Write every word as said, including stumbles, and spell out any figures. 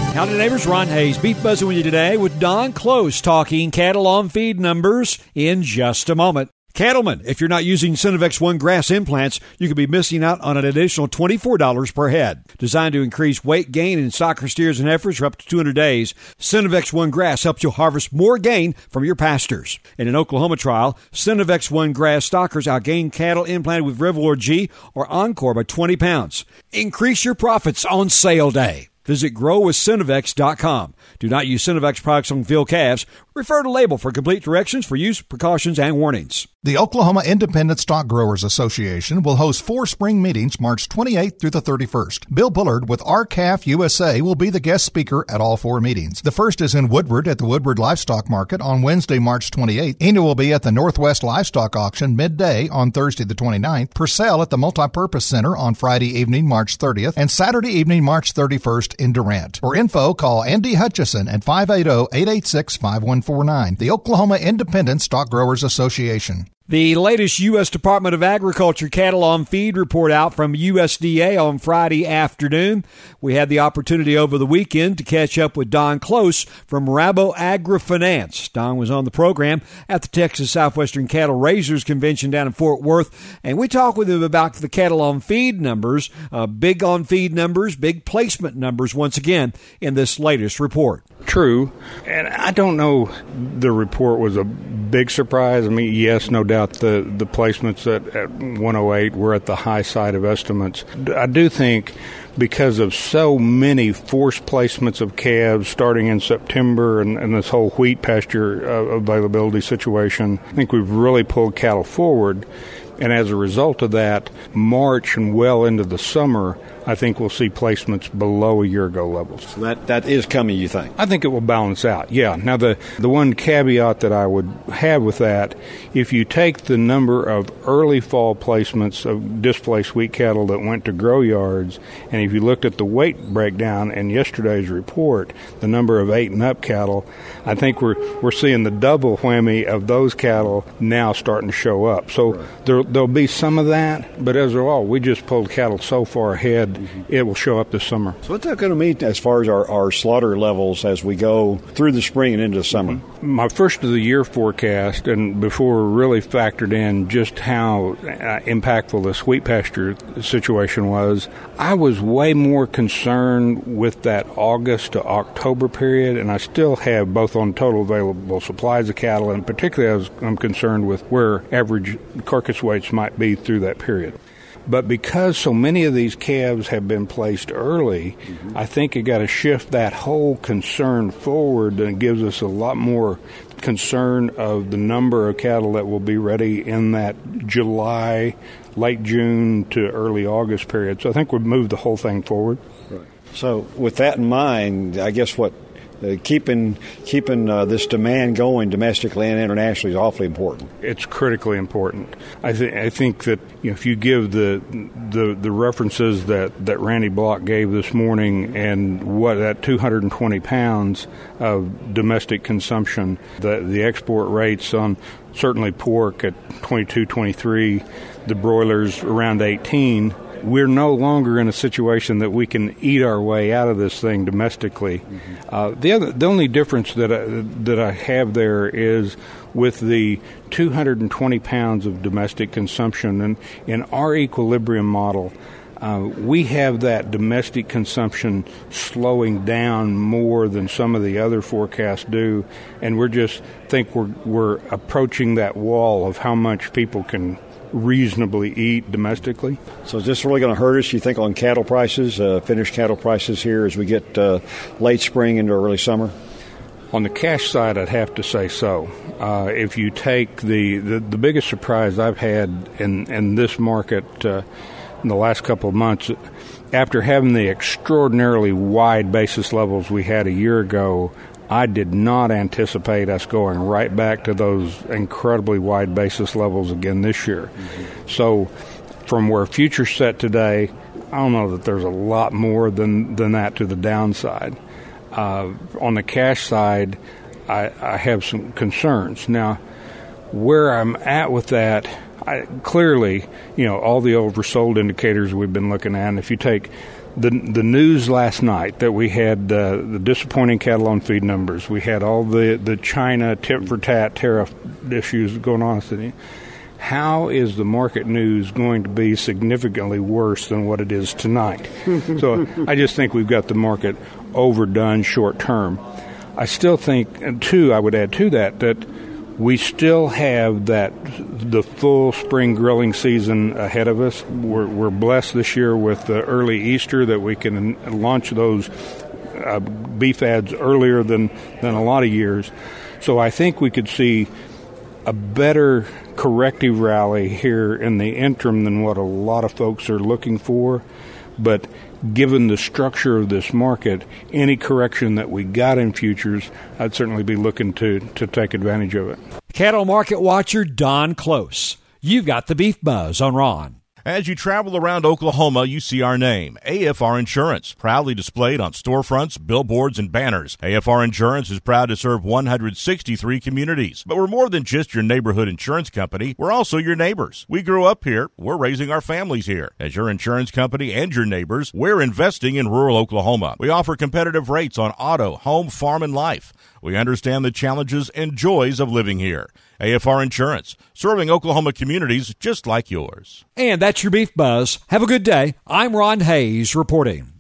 Howdy neighbors, Ron Hayes, Beef Buzzing with you today with Don Close talking cattle on feed numbers in just a moment. Cattlemen, if you're not using Synovex One grass implants, you could be missing out on an additional twenty-four dollars per head. Designed to increase weight gain in stocker steers and heifers for up to two hundred days, Synovex One grass helps you harvest more gain from your pastures. In an Oklahoma trial, Synovex One grass stockers outgained cattle implanted with Revlor G or Encore by twenty pounds. Increase your profits on sale day. Visit grow with synovex dot com. Do not use Synovex products on field calves. Refer to label for complete directions for use, precautions, and warnings. The Oklahoma Independent Stock Growers Association will host four spring meetings March twenty-eighth through the thirty-first. Bill Bullard with R C A F U S A will be the guest speaker at all four meetings. The first is in Woodward at the Woodward Livestock Market on Wednesday, March twenty-eighth. Ena will be at the Northwest Livestock Auction midday on Thursday the twenty-ninth. Purcell at the Multipurpose Center on Friday evening, March thirtieth, and Saturday evening, March thirty-first in Durant. For info, call Andy Hutchison at five eight zero, eight eight six, five one four nine. The Oklahoma Independent Stock Growers Association. The latest U S Department of Agriculture cattle on feed report out from U S D A on Friday afternoon. We had the opportunity over the weekend to catch up with Don Close from Rabo Agri-Finance. Don was on the program at the Texas Southwestern Cattle Raisers Convention down in Fort Worth, and we talked with him about the cattle on feed numbers, uh, big on feed numbers, big placement numbers once again in this latest report. True, and I don't know the report was a big surprise. I mean, yes, no doubt the, the placements at, at one oh eight were at the high side of estimates. I do think because of so many forced placements of calves starting in September and, and this whole wheat pasture uh, availability situation, I think we've really pulled cattle forward. And as a result of that, March and well into the summer, I think we'll see placements below a year ago levels. So that, that is coming, you think? I think it will balance out, yeah. Now, the, the one caveat that I would have with that, if you take the number of early fall placements of displaced wheat cattle that went to grow yards, and if you looked at the weight breakdown in yesterday's report, the number of eight and up cattle, I think we're we're seeing the double whammy of those cattle now starting to show up. So right. there, there'll be some of that, but as a whole, we just pulled cattle so far ahead, mm-hmm. it will show up this summer. So what's that going to mean as far as our, our slaughter levels as we go through the spring and into the summer? Mm-hmm. My first of the year forecast, and before we really factored in just how uh, impactful this wheat pasture situation was, I was way more concerned with that August to October period, and I still have both on total available supplies of cattle, and particularly I was, I'm concerned with where average carcass weights might be through that period. But because so many of these calves have been placed early, mm-hmm. I think it got to shift that whole concern forward, and it gives us a lot more concern of the number of cattle that will be ready in that July, late June to early August period. So I think we've moved the whole thing forward. Right. So with that in mind, I guess what Uh, keeping keeping uh, this demand going domestically and internationally is awfully important. It's critically important. I think I think that you know, if you give the the the references that, that Randy Block gave this morning and what that two hundred twenty pounds of domestic consumption, the the export rates on certainly pork at twenty-two, twenty-three, the broilers around eighteen. We're no longer in a situation that we can eat our way out of this thing domestically. Mm-hmm. Uh, the other, the only difference that I, that I have there is with the two hundred twenty pounds of domestic consumption, and in our equilibrium model, uh, we have that domestic consumption slowing down more than some of the other forecasts do, and we're just think we're we're approaching that wall of how much people can reasonably eat domestically. So is this really going to hurt us, you think, on cattle prices, uh, finished cattle prices here as we get uh, late spring into early summer? On the cash side, I'd have to say so. Uh, if you take the, the, the biggest surprise I've had in, in this market uh, in the last couple of months, after having the extraordinarily wide basis levels we had a year ago, I did not anticipate us going right back to those incredibly wide basis levels again this year. Mm-hmm. So from where futures set today, I don't know that there's a lot more than, than that to the downside. Uh, on the cash side, I, I have some concerns. Now, where I'm at with that, I, clearly, you know, all the oversold indicators we've been looking at, and if you take the the news last night that we had uh, the disappointing cattle on feed numbers. We had all the, the China tit for tat tariff issues going on. How is the market news going to be significantly worse than what it is tonight? So I just think we've got the market overdone short term. I still think, and two, I would add to that, that we still have that the full spring grilling season ahead of us. We're, we're blessed this year with the early Easter that we can launch those uh, beef ads earlier than, than a lot of years. So I think we could see a better corrective rally here in the interim than what a lot of folks are looking for. But given the structure of this market, any correction that we got in futures, I'd certainly be looking to, to take advantage of it. Cattle market watcher Don Close. You've got the Beef Buzz on Ron. As you travel around Oklahoma, you see our name, A F R Insurance, proudly displayed on storefronts, billboards, and banners. A F R Insurance is proud to serve one hundred sixty-three communities. But we're more than just your neighborhood insurance company. We're also your neighbors. We grew up here. We're raising our families here. As your insurance company and your neighbors, we're investing in rural Oklahoma. We offer competitive rates on auto, home, farm, and life. We understand the challenges and joys of living here. A F R Insurance, serving Oklahoma communities just like yours. And that's your Beef Buzz. Have a good day. I'm Ron Hayes reporting.